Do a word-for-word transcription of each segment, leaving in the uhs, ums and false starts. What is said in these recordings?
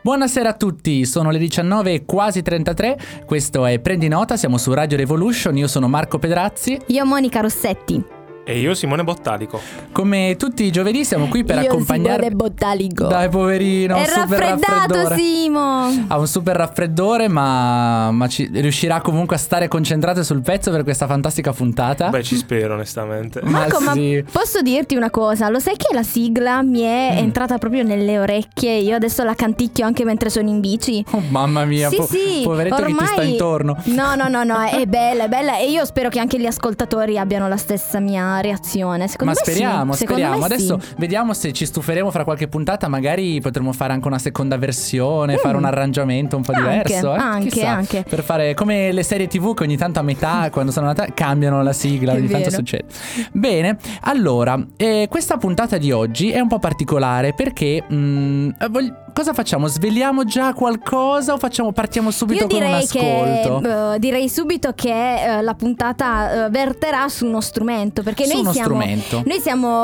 Buonasera a tutti, sono le diciannove e quasi trentatré, questo è Prendi Nota, siamo su Radio Revolution, io sono Marco Pedrazzi. Io Monica Rossetti. E io Simone Bottalico. Come tutti i giovedì siamo qui per io accompagnare Simone Bottalico. Dai poverino, è un super raffreddato raffreddore. Simo. Ha un super raffreddore ma, ma ci, riuscirà comunque a stare concentrato sul pezzo per questa fantastica puntata. Beh, ci spero onestamente. Ma Marco, sì. ma posso dirti una cosa? Lo sai che la sigla mi è mm. entrata proprio nelle orecchie? Io adesso la canticchio anche mentre sono in bici. Oh mamma mia, sì, po- sì, poveretto ormai... chi ti sta intorno. No, no, no, no, è bella, è bella. E io spero che anche gli ascoltatori abbiano la stessa mia reazione. Secondo Ma me speriamo, sì. speriamo. Me Adesso sì. vediamo se ci stuferemo fra qualche puntata. Magari potremo fare anche una seconda versione, mm. fare un arrangiamento un po' anche, diverso. Eh? Anche, Chissà, anche. Per fare come le serie tivù che ogni tanto a metà, quando sono nata, cambiano la sigla. È ogni tanto vero. succede. Bene, allora, eh, questa puntata di oggi è un po' particolare perché mh, voglio, cosa facciamo? Sveliamo già qualcosa o facciamo, partiamo subito Io con un ascolto? Che, uh, direi subito che uh, la puntata uh, verterà su uno strumento, perché su noi uno siamo, strumento. noi siamo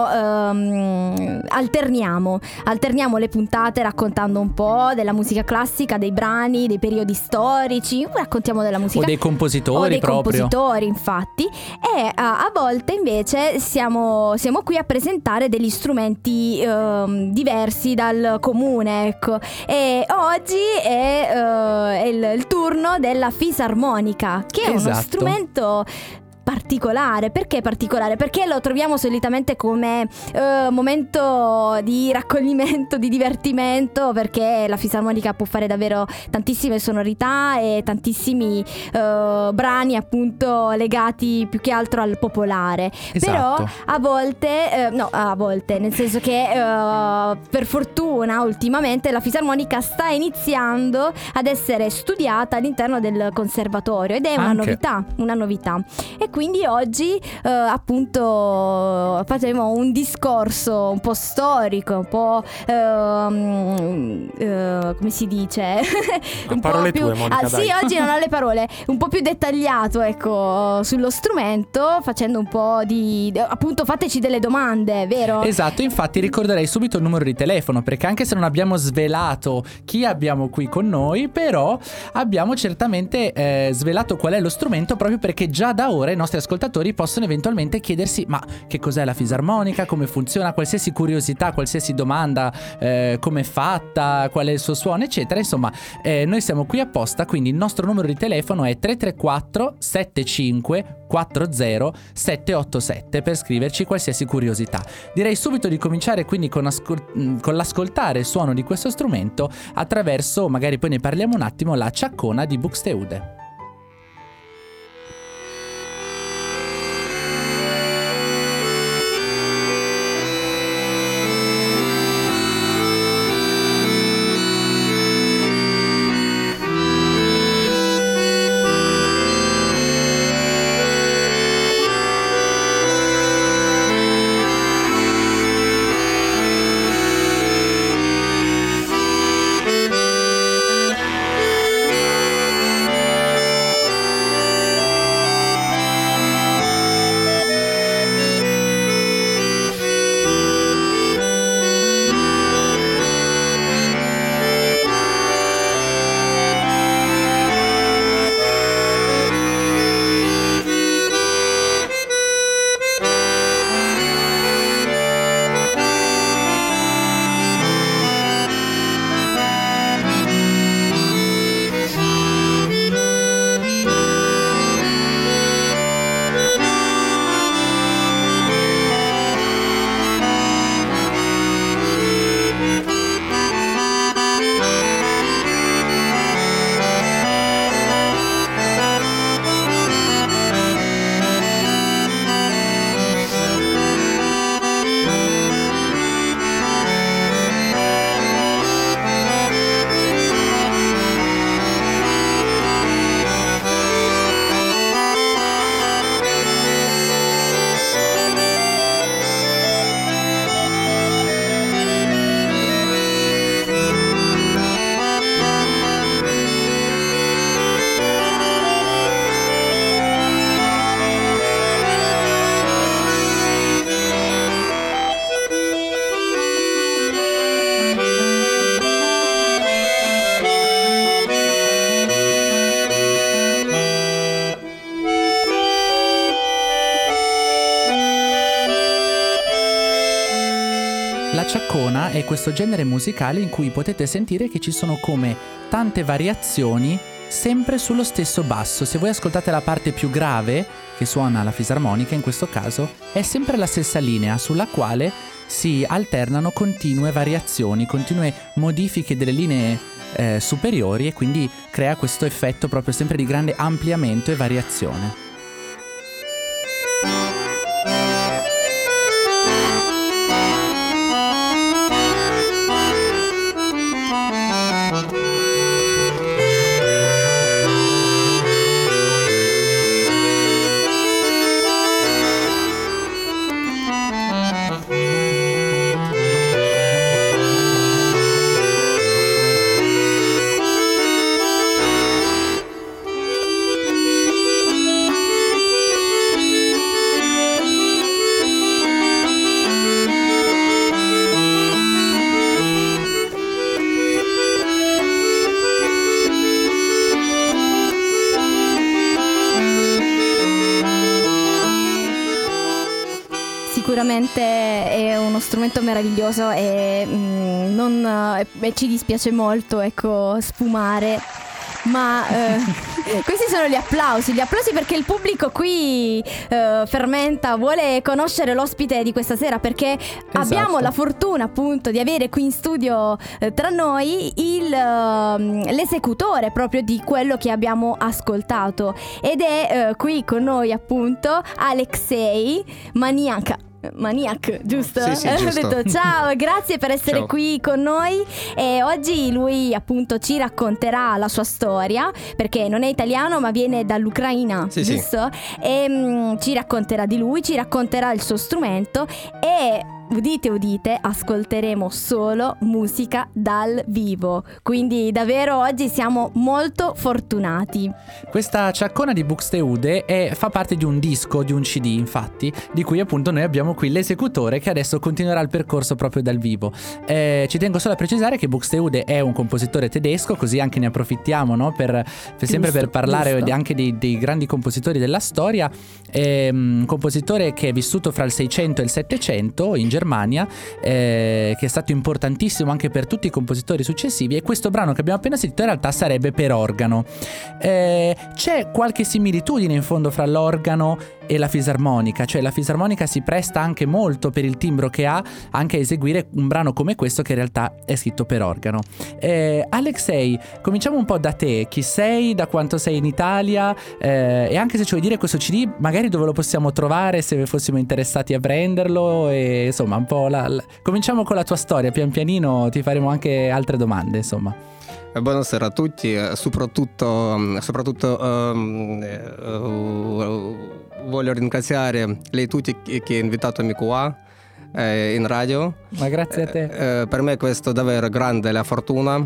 um, alterniamo alterniamo le puntate raccontando un po' della musica classica, dei brani, dei periodi storici, raccontiamo della musica o dei compositori o dei proprio. compositori infatti, e uh, a volte invece siamo, siamo qui a presentare degli strumenti uh, diversi dal comune, ecco. E oggi è, uh, è il, il turno della fisarmonica, che è esatto. uno strumento particolare. Perché particolare? Perché lo troviamo solitamente come uh, momento di raccoglimento, di divertimento, perché la fisarmonica può fare davvero tantissime sonorità e tantissimi uh, brani appunto legati più che altro al popolare. Esatto. Però a volte uh, no a volte nel senso che uh, per fortuna ultimamente la fisarmonica sta iniziando ad essere studiata all'interno del conservatorio ed è una Anche. novità una novità e quindi oggi eh, appunto faremo un discorso un po' storico, un po' ehm, eh, come si dice? un parole po' più... tue, Monica, ah, dai. sì, oggi non ho le parole, un po' più dettagliato, ecco, sullo strumento, facendo un po' di appunto fateci delle domande, vero? Esatto, infatti ricorderei subito il numero di telefono, perché anche se non abbiamo svelato chi abbiamo qui con noi, però abbiamo certamente eh, svelato qual è lo strumento, proprio perché già da ora i nostri ascoltatori possono eventualmente chiedersi: ma che cos'è la fisarmonica, come funziona, qualsiasi curiosità, qualsiasi domanda, eh, come è fatta, qual è il suo suono, eccetera. Insomma, eh, noi siamo qui apposta, quindi il nostro numero di telefono è tre tre quattro sette cinque quattro zero sette otto sette per scriverci qualsiasi curiosità. Direi subito di cominciare quindi con, ascol- con l'ascoltare il suono di questo strumento attraverso, magari poi ne parliamo un attimo, la ciaccona di Buxtehude. ciaccona è questo genere musicale in cui potete sentire che ci sono come tante variazioni sempre sullo stesso basso. Se voi ascoltate la parte più grave che suona la fisarmonica, in questo caso è sempre la stessa linea sulla quale si alternano continue variazioni, continue modifiche delle linee eh, superiori, e quindi crea questo effetto proprio sempre di grande ampliamento e variazione. Sicuramente è uno strumento meraviglioso e, mm, non, e ci dispiace molto, ecco, sfumare. Ma eh, questi sono gli applausi, gli applausi perché il pubblico qui eh, fermenta, vuole conoscere l'ospite di questa sera, perché esatto. abbiamo la fortuna appunto di avere qui in studio eh, tra noi il, uh, l'esecutore proprio di quello che abbiamo ascoltato, ed è uh, qui con noi appunto Alexei Maniak. Maniac, giusto? Sì, sì, giusto. Ho detto ciao, grazie per essere Ciao. qui con noi. E oggi lui appunto ci racconterà la sua storia, perché non è italiano ma viene dall'Ucraina, Sì, giusto? E mm, ci racconterà di lui, ci racconterà il suo strumento e, udite udite, ascolteremo solo musica dal vivo. Quindi davvero oggi siamo molto fortunati. Questa ciaccona di Buxtehude è, fa parte di un disco, di un C D infatti, di cui appunto noi abbiamo qui l'esecutore che adesso continuerà il percorso proprio dal vivo. Eh, ci tengo solo a precisare che Buxtehude è un compositore tedesco, così anche ne approfittiamo, no? per, per sempre Giusto, per parlare giusto. anche dei, dei grandi compositori della storia. È un compositore che è vissuto fra il seicento e il settecento in Germania, eh, che è stato importantissimo anche per tutti i compositori successivi, e questo brano che abbiamo appena sentito in realtà sarebbe per organo. Eh, c'è qualche similitudine in fondo fra l'organo e la fisarmonica, cioè la fisarmonica si presta anche molto per il timbro che ha anche a eseguire un brano come questo che in realtà è scritto per organo. eh, Alexei, cominciamo un po' da te. Chi sei, da quanto sei in Italia, eh, e anche se ci vuoi dire questo C D magari dove lo possiamo trovare se fossimo interessati a prenderlo, e insomma un po' la, la... cominciamo con la tua storia, pian pianino ti faremo anche altre domande, insomma. Buonasera a tutti, soprattutto, soprattutto um, uh, voglio ringraziare lei tutti che ha invitato qua eh, in radio. Ma grazie a te. Eh, eh, per me questo è davvero grande la fortuna.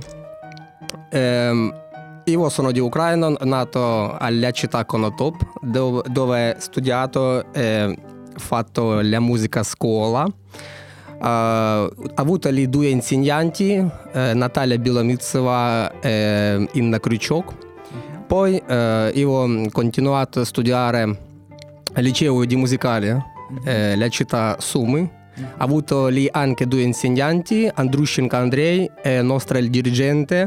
Eh, io sono di Ucraina, nato alla città Konotop, dove, dove ho studiato e fatto la musica a scuola. Uh, ho avuto lì due insegnanti, eh, Natalia Bilomitseva e Inna Krючок. Poi eh, io ho continuato a studiare al liceo di musicale, eh, la città Sumi. Ho avuto lì anche due insegnanti, Andrushenko Andrei e il nostro il dirigente,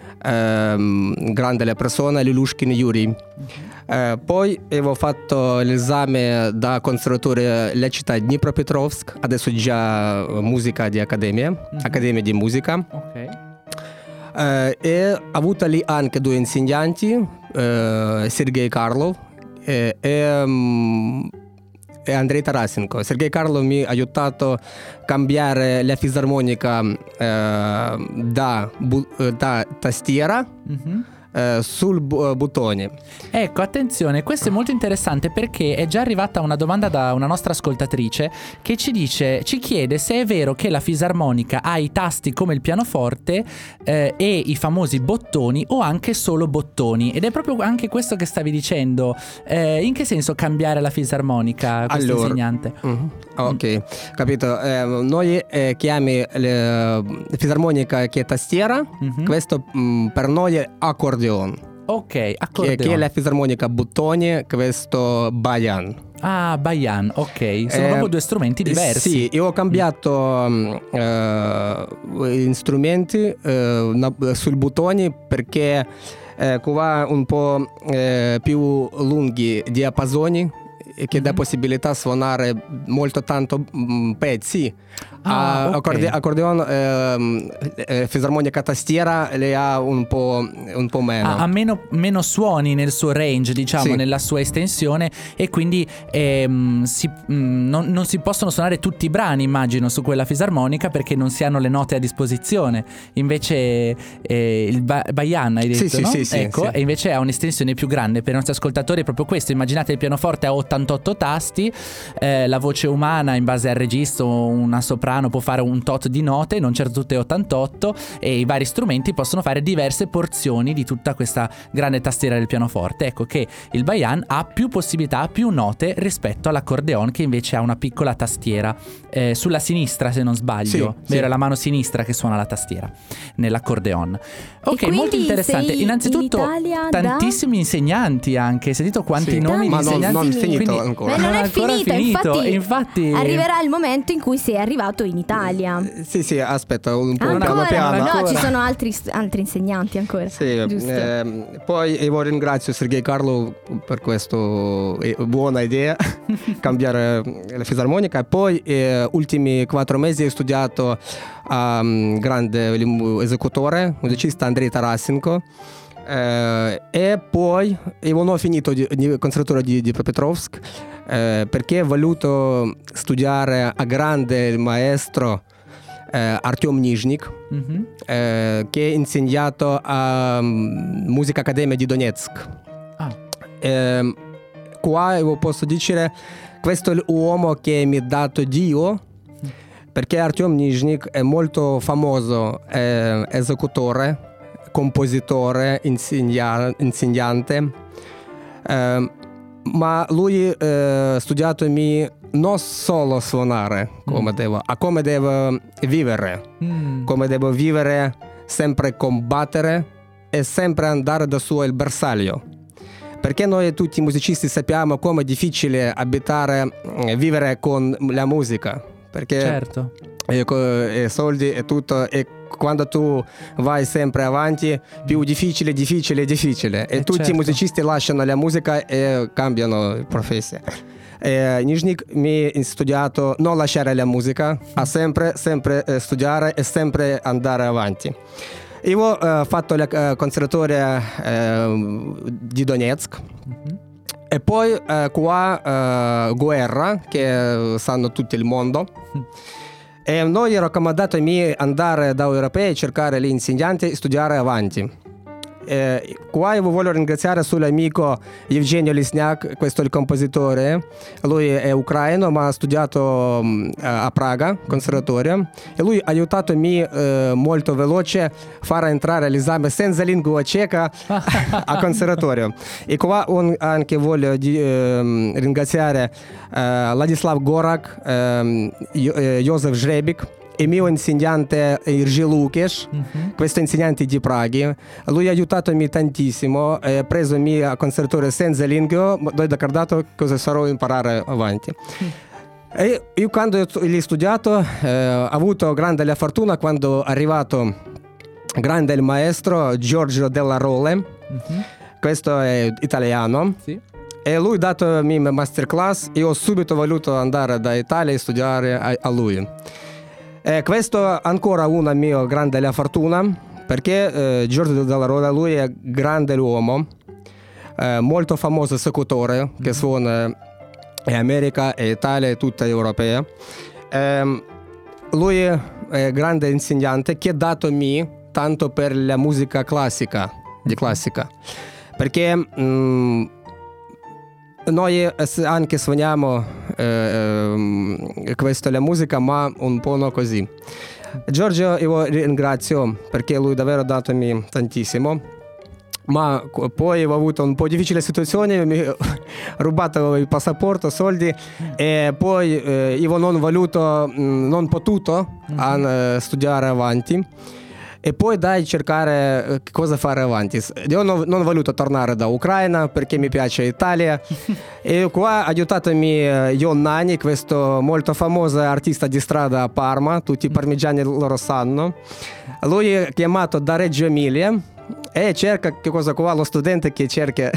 eh, grande la persona, Lilushkin Yuri. Eh, poi avevo fatto l'esame da conservatorio alla città di Dnipropetrovsk, adesso già musica di accademia, mm-hmm. accademia di musica. Ok. Eh, e ho avuto lì anche due insegnanti, eh, Sergei Karlov e, e, um, e Andrei Tarasenko. Sergei Karlov mi ha aiutato a cambiare la fisarmonica eh, da, bu- da tastiera. Mm-hmm. Uh, sul bu- bottone. Ecco, attenzione, questo è molto interessante perché è già arrivata una domanda da una nostra ascoltatrice che ci dice, ci chiede se è vero che la fisarmonica ha i tasti come il pianoforte eh, e i famosi bottoni, o anche solo bottoni. Ed è proprio anche questo che stavi dicendo. Eh, in che senso cambiare la fisarmonica, questo allora, insegnante? Mm-hmm. Ok, mm. capito. Eh, noi eh, chiamiamo la fisarmonica che è tastiera, mm-hmm. questo mm, per noi è accordeon. Ok, che, accordeon. che è la fisarmonica Buttoni, questo Bayan. Ah, Bayan, ok. Sono Eh, proprio due strumenti diversi. Sì, io ho cambiato um, eh, strumenti eh, na- sul Buttoni perché eh, qua un po' eh, più lunghi diapasoni che Mhm. dà possibilità a suonare molto tanto mm, pezzi. Ah, Ah, ok. accorde- accordeon ehm, eh, fisarmonica tastiera le ha un po', un po' meno. Ha, ha meno, meno suoni nel suo range, diciamo, Sì. nella sua estensione, e quindi ehm, si- mh, non, non si possono suonare tutti i brani, immagino, su quella fisarmonica perché non si hanno le note a disposizione. Invece eh, il ba- Bayan, hai detto, Sì, sì, no? sì, sì, ecco, sì. e invece ha un'estensione più grande. Per i nostri ascoltatori è proprio questo: immaginate il pianoforte a ottantotto tasti, eh, la voce umana in base al registro, una soprano può fare un tot di note, non certo tutte ottantotto, e i vari strumenti possono fare diverse porzioni di tutta questa grande tastiera del pianoforte. Ecco che il Bayan ha più possibilità, più note rispetto all'accordeon, che invece ha una piccola tastiera eh, sulla sinistra, se non sbaglio, Sì, vero? sì. La mano sinistra che suona la tastiera nell'accordeon. Ok, quindi molto interessante. sei Innanzitutto in Italia da- tantissimi insegnanti anche. Hai sentito quanti Sì, nomi di ma non- insegnanti? non finito Quindi- ancora. Beh, non è ancora finito, infatti, infatti arriverà il momento in cui sei arrivato in Italia. Sì, sì, aspetta un po' non piano Ancora? piano. No, ancora. ci sono altri, altri insegnanti ancora. Sì, Giusto. ehm, poi io ringrazio Sergei Carlo per questa buona idea, cambiare la fisarmonica. E poi eh, ultimi quattro mesi ho studiato a um, grande lim- esecutore, musicista Andrei Tarasenko. Eh, e poi io non ho finito di, di conservatorio di, di Dnipropetrovsk eh, perché ho voluto studiare a grande il maestro eh, Artyom Nizhnik, Mhm. eh, che ha insegnato a um, Musica Accademia di Donetsk. Ah. Ehm, qua io posso dire questo è l'uomo che mi ha dato Dio, perché Artyom Nizhnik è molto famoso eh, esecutore, compositore, insegna- insegnante, eh, ma lui ha studiato mi non solo suonare come Mm. devo, ma come devo vivere, Mm. come devo vivere, sempre combattere e sempre andare da su il bersaglio. Perché noi tutti musicisti sappiamo come è difficile abitare, eh, vivere con la musica, perché Certo. e, co- e soldi e tutto, e quando tu vai sempre avanti più difficile, difficile, difficile, e Eh, tutti certo. i musicisti lasciano la musica e cambiano professione. E Nizhnik mi ha studiato non lasciare la musica, ma sempre, sempre eh, studiare e sempre andare avanti. Io ho eh, fatto il eh, conservatorio eh, di Donetsk. Mhm. E poi eh, qua eh, guerra, che sanno tutto il mondo. E noi raccomandato di andare da europei, cercare gli insegnanti e studiare avanti. E qua io voglio ringraziare sull'amico Evgenio Lisniak, questo è il compositore. Lui è ucraino ma ha studiato mm, a Praga, conservatorio, e lui ha aiutato me eh, molto veloce a fare entrare l'esame senza lingua ceca a conservatorio. E qua un- anche voglio di, ehm, ringraziare eh, Ladislav Gorak, ehm, Jo- eh, Josef Žrebik, e mio insegnante Irgi Lukesh, Mhm. questo insegnante di Praga. Lui ha aiutato me tantissimo, ha preso me a conservatorio senza lingua, ma doi d'accordato cosa sarò imparare avanti. E io quando l'ho studiato eh, ho avuto grande la fortuna quando è arrivato grande il maestro Giorgio Della Role, Mhm. questo è italiano, Sì. e lui ha dato me masterclass. Io ho subito voluto andare da Italia e studiare a, a lui. E questo è ancora una mia grande la fortuna, perché eh, Giorgio Della Rola, lui è grande uomo, eh, molto famoso esecutore che suona in America e Italia e tutta Europea. Ehm, lui è grande insegnante che ha dato me tanto per la musica classica, di classica, perché mm, noi eh, anche suoniamo eh, ehm, questa è la musica, ma un po' non così. Giorgio io ringrazio perché lui davvero ha dato me tantissimo, ma co- poi ho avuto un po' difficile situazione, mi ho rubato il passaporto, soldi, e poi eh, io non voluto, mh, non potuto an- eh, studiare avanti. e poi dai cercare eh, cosa fare avanti. Io non, non ho voluto tornare da Ucraina perché mi piace l'Italia e qua aiutatemi eh, John Nani, questo molto famoso artista di strada a Parma, tutti i parmigiani loro sanno. Lui è chiamato da Reggio Emilia e cerca che cosa qua lo studente che cerca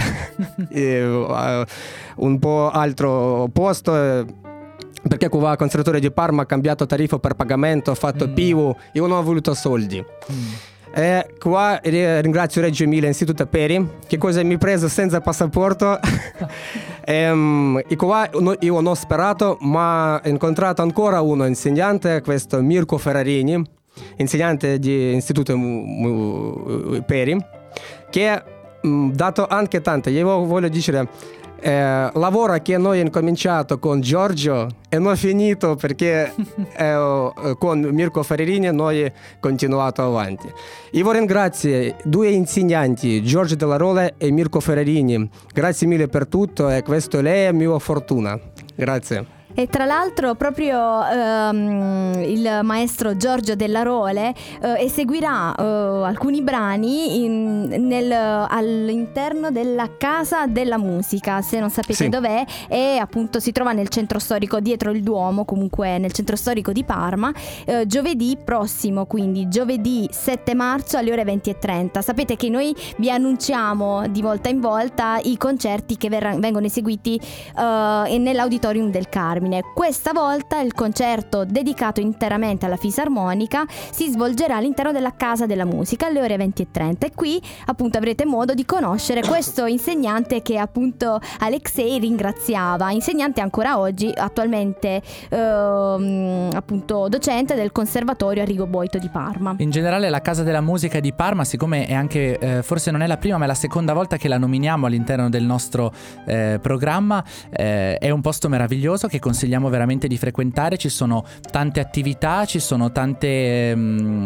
eh, un po' altro posto, perché qua il conservatorio di Parma ha cambiato tariffa per pagamento, ha fatto mm. P I U, io non ho voluto soldi. Mm. E qua ringrazio Reggio Emilia Istituto Peri, che cosa mi ha preso senza passaporto. e, um, e qua io non ho sperato, ma ho incontrato ancora uno insegnante, questo Mirko Ferrarini, insegnante di Istituto Peri, che ha dato anche tanto. Io voglio dire, eh, lavoro che noi abbiamo cominciato con Giorgio e non finito perché eh, con Mirko Ferrarini noi abbiamo continuato avanti. Io ringrazio due insegnanti, Giorgio Della Rola e Mirko Ferrarini. Grazie mille per tutto e questo lei è mia fortuna. Grazie. E tra l'altro proprio ehm, il maestro Giorgio Della Role eh, eseguirà eh, alcuni brani in, nel, all'interno della Casa della Musica, se non sapete sì. dov'è, e appunto si trova nel centro storico dietro il Duomo, comunque nel centro storico di Parma, eh, giovedì prossimo, quindi giovedì sette marzo alle ore venti e trenta. Sapete che noi vi annunciamo di volta in volta i concerti che verranno, vengono eseguiti eh, nell'Auditorium del Carmine. Questa volta il concerto dedicato interamente alla fisarmonica si svolgerà all'interno della Casa della Musica alle ore venti e trenta, e qui appunto avrete modo di conoscere questo insegnante che appunto Alexei ringraziava, insegnante ancora oggi, attualmente ehm, appunto docente del Conservatorio Arrigo Boito di Parma. In generale la Casa della Musica di Parma, siccome è anche eh, forse non è la prima ma è la seconda volta che la nominiamo all'interno del nostro eh, programma, eh, è un posto meraviglioso che consigliamo veramente di frequentare. Ci sono tante attività, ci sono tante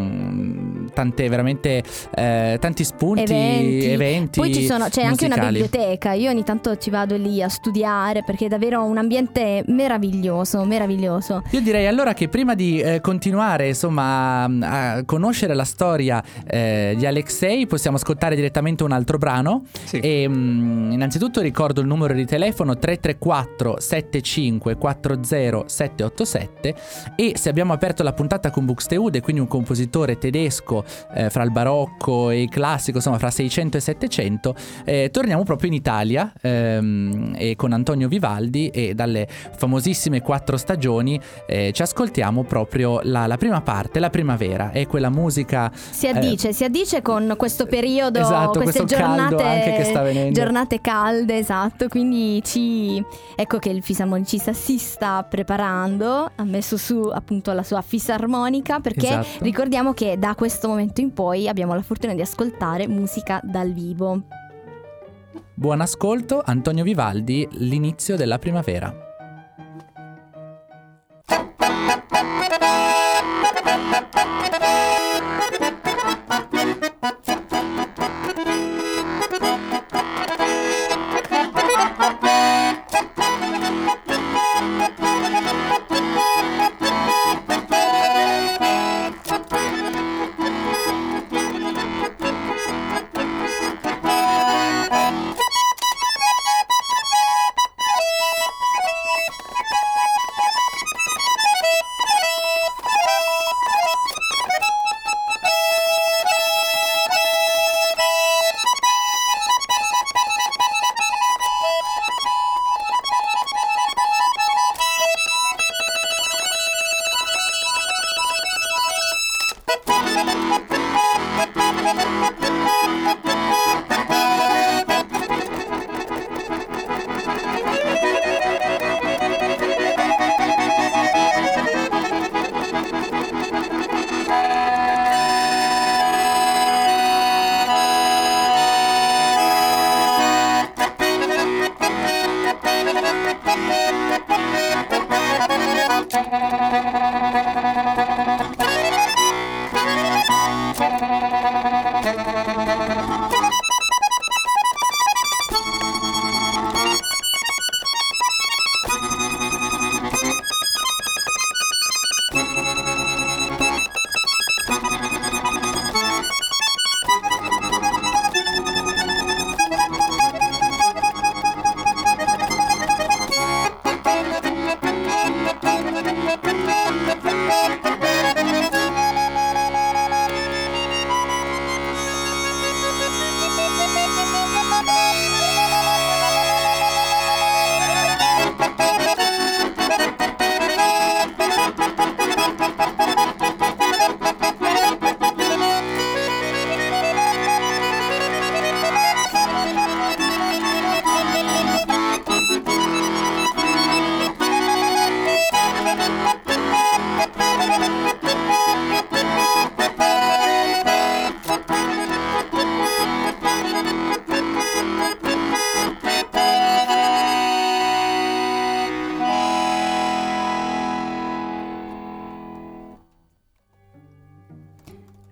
mh, tante veramente eh, tanti spunti, eventi. eventi Poi ci sono, c'è musicali. Anche una biblioteca. Io ogni tanto ci vado lì a studiare perché è davvero un ambiente meraviglioso, meraviglioso. Io direi allora che prima di eh, continuare insomma a, a conoscere la storia eh, di Alexei, possiamo ascoltare direttamente un altro brano. Sì. E mh, innanzitutto ricordo il numero di telefono tre tre quattro sette cinque quattro zero sette otto sette, e se abbiamo aperto la puntata con Buxtehude, quindi un compositore tedesco eh, fra il barocco e il classico, insomma fra seicento e settecento, eh, torniamo proprio in Italia ehm, e con Antonio Vivaldi, e dalle famosissime quattro stagioni eh, ci ascoltiamo proprio la, la prima parte, la primavera, e quella musica si addice, eh, si addice con questo periodo, esatto, queste questo giornate caldo anche che sta venendo, giornate calde, esatto, quindi ci ecco che il fisarmonicista si sta preparando, ha messo su appunto la sua fisarmonica, perché esatto. ricordiamo che da questo momento in poi abbiamo la fortuna di ascoltare musica dal vivo. Buon ascolto, Antonio Vivaldi, l'inizio della primavera.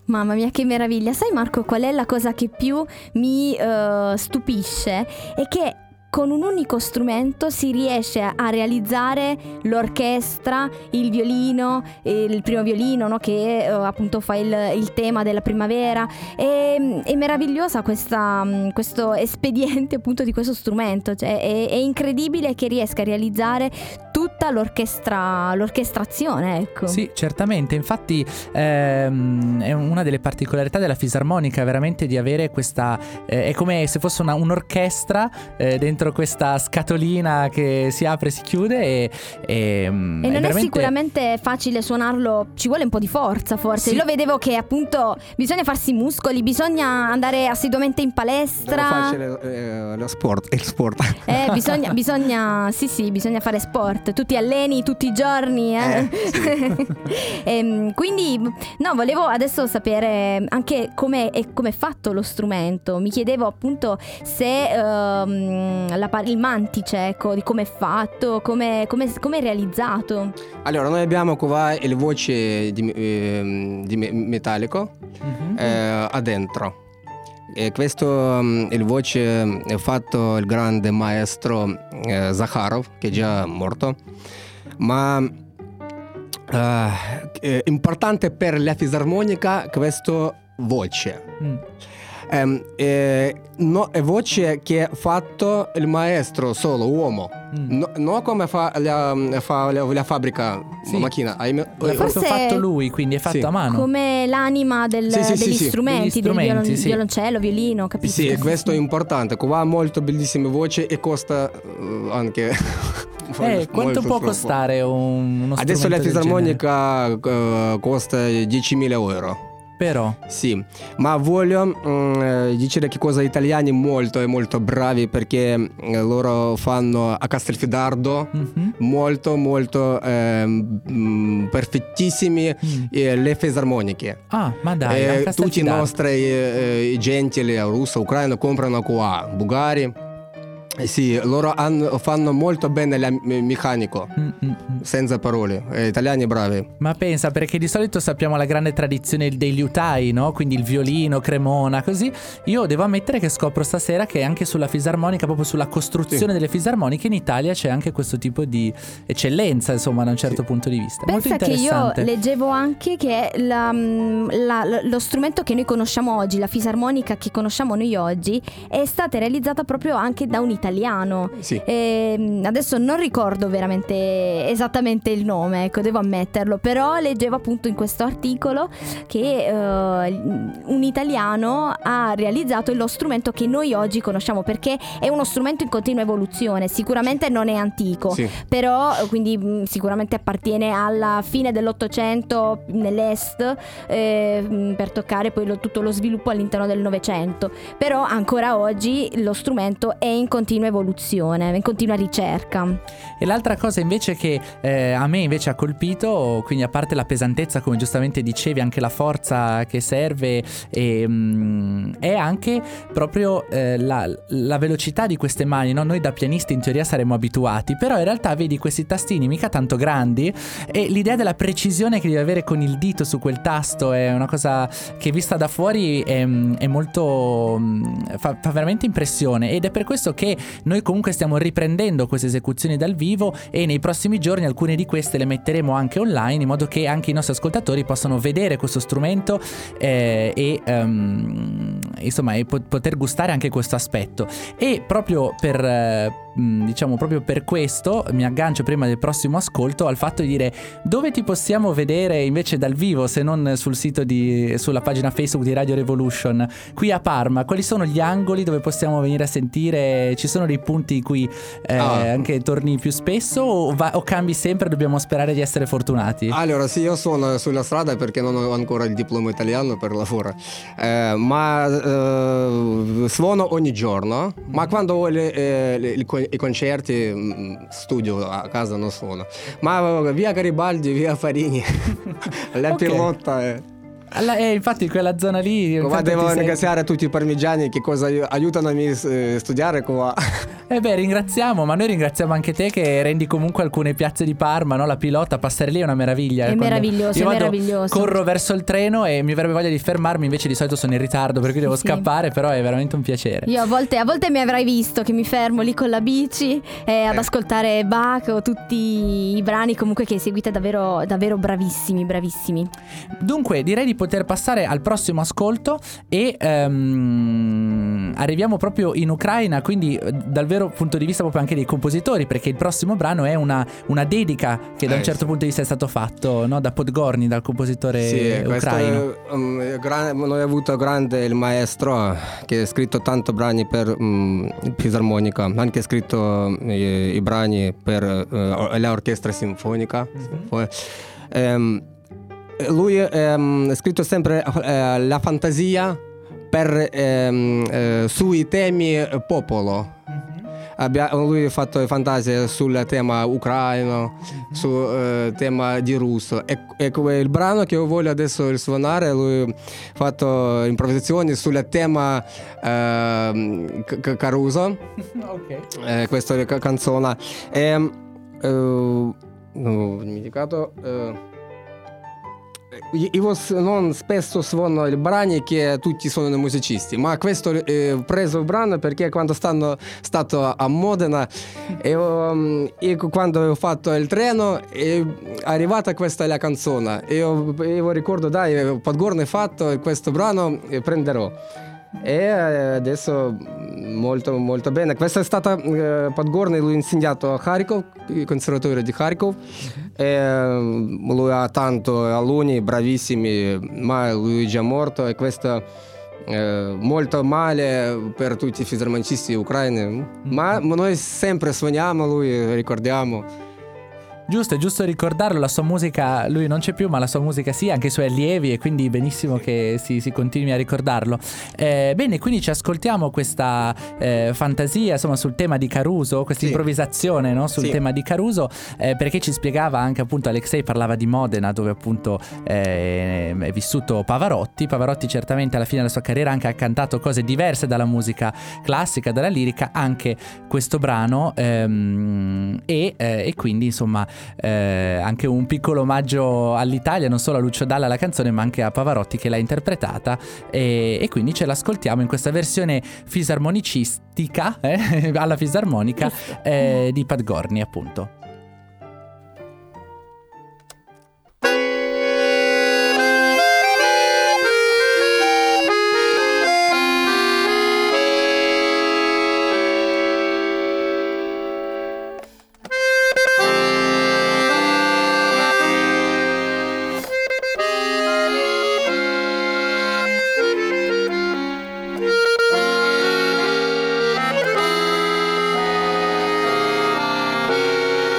Mamma mia, che meraviglia. Sai Marco, qual è la cosa che più mi uh, stupisce? È che con un unico strumento si riesce a realizzare l'orchestra, il violino, il primo violino, no, che uh, appunto fa il, il tema della primavera. E, è meravigliosa questa, questo espediente appunto di questo strumento, cioè, è, è incredibile che riesca a realizzare tutta l'orchestra, l'orchestrazione, ecco. Sì, certamente, infatti ehm, è una delle particolarità della fisarmonica veramente di avere questa, eh, è come se fosse una, un'orchestra eh, dentro questa scatolina che si apre e si chiude e, e, e non è, veramente... è sicuramente facile suonarlo, ci vuole un po' di forza forse. Sì. Io vedevo che appunto bisogna farsi muscoli, bisogna andare assiduamente in palestra. Facile eh, lo sport, il sport. Eh, bisogna, bisogna, sì sì, bisogna fare sport. Tu ti alleni tutti i giorni, eh? Eh, sì. e, quindi, no, volevo adesso sapere anche come è, come è fatto lo strumento. Mi chiedevo appunto se um, la, il mantice, ecco, di come è fatto, come, come, come è realizzato. Allora, noi abbiamo qua il voce di, eh, di metallico Mhm. eh, addentro. E questo um, il voce è fatto il grande maestro eh, Zakharov, che è già morto, ma eh, è importante per la fisarmonica questo voce. Mm. Ehm, eh, no, è voce che ha fatto il maestro solo uomo, Mm. no, non come fa la, fa la, la fabbrica, Sì. la macchina. Hai- L'ha Forse- fatto, fatto lui, quindi è fatto Sì. a mano. Come l'anima del- Sì, sì, sì, degli sì. strumenti, Degli strumenti, del violon- sì. violoncello, violino, capisco. Sì, questo è importante. Qua ha molto bellissime voci e costa eh, anche Eh, quanto molto può troppo. costare un, uno Adesso la strumento del fisarmonica eh, costa diecimila euro. genere? Però Sì, ma voglio mm, dire che cosa gli italiani molto e molto bravi, perché eh, loro fanno a Castelfidardo Mhm. molto molto ehm, mm, perfettissimi Mm. eh, le fisarmoniche. Ah, ma dai, Eh, anche a tutti i Castelfidardo. nostri eh, gentili russi, ucraini comprano qua, bulgari. Eh, sì, loro hanno- fanno molto bene il meccanico, Mm, mm, mm. senza parole. Eh, italiani bravi. Ma pensa, perché di solito sappiamo la grande tradizione dei liutai, no? Quindi il violino, Cremona, così. Io devo ammettere che scopro stasera che anche sulla fisarmonica, proprio sulla costruzione Sì. delle fisarmoniche in Italia c'è anche questo tipo di eccellenza, insomma, da un certo punto di vista. Molto Pensa che io interessante. leggevo anche che la- la- lo strumento che noi conosciamo oggi, la fisarmonica che conosciamo noi oggi, è stata realizzata proprio anche da un italiano. Sì. E, adesso non ricordo veramente esattamente il nome, ecco, devo ammetterlo, però leggevo appunto in questo articolo che eh, un italiano ha realizzato lo strumento che noi oggi conosciamo, perché è uno strumento in continua evoluzione, sicuramente non è antico. Sì. Però quindi mh, sicuramente appartiene alla fine dell'Ottocento nell'est, eh, mh, per toccare poi lo- tutto lo sviluppo all'interno del Novecento. Però ancora oggi lo strumento è in continua evoluzione, in continua ricerca. E l'altra cosa invece che eh, a me invece ha colpito, quindi a parte la pesantezza, come giustamente dicevi, anche la forza che serve, e, mm, è anche proprio eh, la, la velocità di queste mani, no? Noi da pianisti in teoria saremmo abituati, però in realtà vedi questi tastini mica tanto grandi e l'idea della precisione che devi avere con il dito su quel tasto è una cosa che vista da fuori è, è molto mm, fa, fa veramente impressione, ed è per questo che noi comunque stiamo riprendendo queste esecuzioni dal vivo e nei prossimi giorni alcune di queste le metteremo anche online, in modo che anche i nostri ascoltatori possano vedere questo strumento eh, e ehm, insomma e po- poter gustare anche questo aspetto. E proprio per eh, mh, diciamo proprio per questo mi aggancio prima del prossimo ascolto al fatto di dire dove ti possiamo vedere invece dal vivo, se non sul sito di sulla pagina Facebook di Radio Revolution qui a Parma. Quali sono gli angoli dove possiamo venire a sentire? Ci sono dei punti in cui eh, Ah. anche torni più spesso o, va- o cambi sempre? Dobbiamo sperare di essere fortunati. Allora, sì, io sono sulla strada perché non ho ancora il diploma italiano per lavoro, eh, ma eh, suono ogni giorno, ma quando ho le- eh, le- i con- i concerti mh, studio, a casa non suono. Ma eh, via Garibaldi, via Farini, la Ok. Pilotta. Eh. Alla- eh, infatti quella zona lì Qua infatti devo ti sei- ringraziare tutti i parmigiani che cosa ai- aiutano a me a studiare qua. Eh beh, ringraziamo, ma noi ringraziamo anche te che rendi comunque alcune piazze di Parma, no? La Pilota, passare lì è una meraviglia. È eh, quando meraviglioso, io è vado, meraviglioso. corro verso il treno e mi verrebbe voglia di fermarmi, invece di solito sono in ritardo per cui devo Sì. scappare, però è veramente un piacere. Io a volte, a volte mi avrai visto che mi fermo lì con la bici e ad Eh. ascoltare Bach o tutti i brani comunque che seguite davvero, davvero bravissimi, bravissimi. Dunque direi di poter passare al prossimo ascolto e ehm, arriviamo proprio in Ucraina, quindi eh, dal vero punto di vista proprio anche dei compositori, perché il prossimo brano è una, una dedica che da un Eh, certo sì. punto di vista è stato fatto, no? Da Podgorny, dal compositore Sì, questo ucraino. è, um, gran- noi abbiamo avuto grande il maestro che ha scritto tanti brani per um, fisarmonica, anche ha scritto eh, i brani per eh, l'orchestra sinfonica. Poi, ehm, lui ehm, ha scritto sempre eh, la fantasia per, ehm, eh, sui temi popolo. Abbia- lui ha fatto fantasie sul tema ucraino, sul tema di russo. E, e come il brano che io voglio adesso suonare, lui ha fatto improvvisazioni sul tema ehm, C- C- Caruso, Ok. eh, questa ca- canzone. E, eh, no, ho dimenticato. eh, io s- non spesso suono i brani che tutti sono musicisti, ma questo eh, ho preso il brano perché quando stanno stato a Modena e, um, e quando ho fatto il treno è arrivata questa la canzone e io, io ricordo dai Podgorny ha fatto questo brano e prenderò. E adesso molto molto bene. Questa è stata eh, Podgorny, lui ha insegnato a Kharkov, il conservatorio di Kharkov. E, lui ha tanti alunni bravissimi, ma lui è già morto e questo è molto male per tutti i fisarmonicisti ucraini. Ma noi sempre suoniamo lui, ricordiamo. Giusto, è giusto ricordarlo, la sua musica, lui non c'è più, ma la sua musica sì, anche i suoi allievi, e quindi benissimo che si, si continui a ricordarlo. Eh, bene, quindi ci ascoltiamo questa eh, fantasia, insomma, sul tema di Caruso, questa Sì. improvvisazione, no, sul Sì. tema di Caruso, eh, perché ci spiegava anche appunto Alexei, parlava di Modena, dove appunto eh, è vissuto Pavarotti. Pavarotti certamente alla fine della sua carriera anche ha cantato cose diverse dalla musica classica, dalla lirica, anche questo brano, ehm, e, eh, e quindi insomma Eh, anche un piccolo omaggio all'Italia, non solo a Lucio Dalla la canzone, ma anche a Pavarotti che l'ha interpretata, e, e quindi ce l'ascoltiamo in questa versione fisarmonicistica eh, alla fisarmonica eh, di Podgorny appunto. Thank you.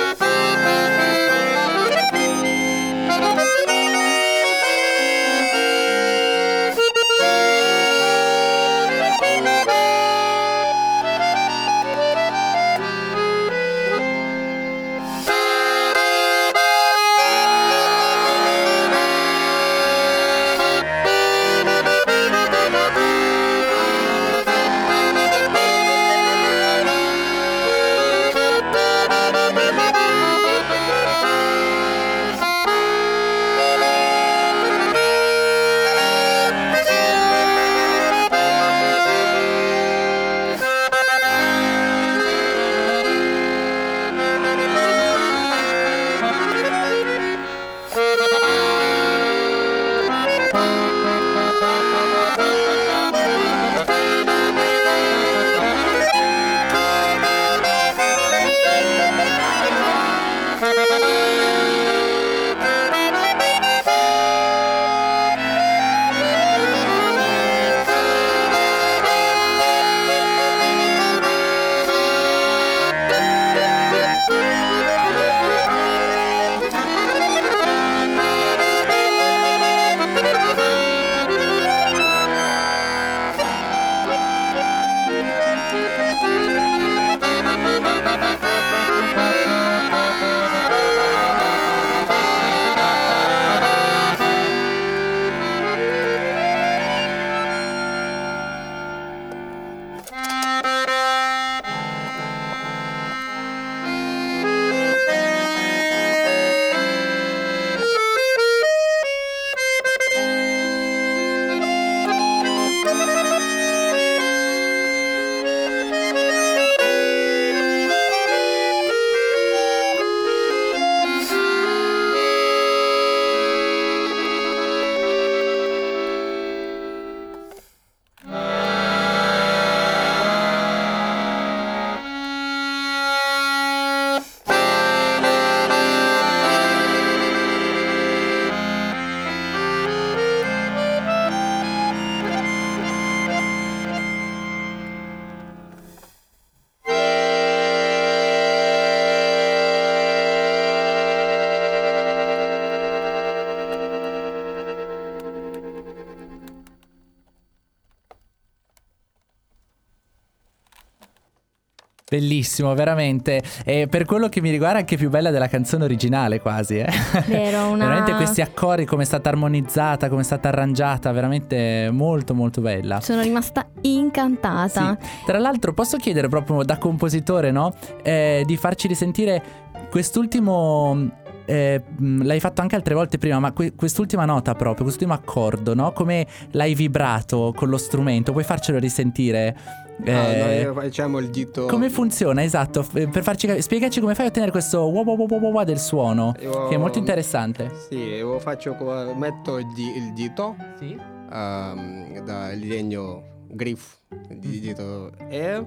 Bellissimo, veramente. E per quello che mi riguarda anche più bella della canzone originale quasi, eh. Vero, una... Veramente questi accordi, come è stata armonizzata, come è stata arrangiata, veramente molto molto bella. Sono rimasta incantata. Sì. Tra l'altro posso chiedere proprio da compositore, no? Eh, di farci risentire quest'ultimo... Eh, l'hai fatto anche altre volte prima, ma que- quest'ultima nota proprio, quest'ultimo accordo, no? Come l'hai vibrato con lo strumento, puoi farcelo risentire? Eh, Eh, noi facciamo il dito. come funziona, esatto, f- per farci cap- spiegaci come fai a ottenere questo wow wow wow wow wow del suono, Io- che è molto interessante. Sì, io faccio co- metto il, di- il dito Sì. ehm, dal legno griffo di dito e